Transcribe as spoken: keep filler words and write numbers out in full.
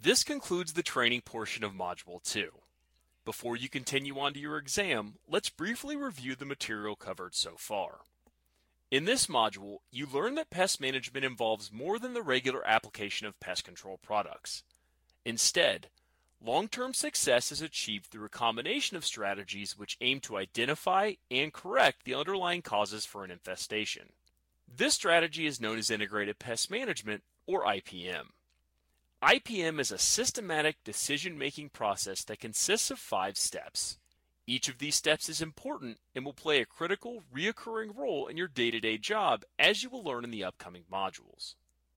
This concludes the training portion of Module two. Before you continue on to your exam, let's briefly review the material covered so far. In this module, you learn that pest management involves more than the regular application of pest control products. Instead, long-term success is achieved through a combination of strategies which aim to identify and correct the underlying causes for an infestation. This strategy is known as Integrated Pest Management, or I P M. I P M is a systematic decision-making process that consists of five steps. Each of these steps is important and will play a critical, reoccurring role in your day-to-day job, as you will learn in the upcoming modules.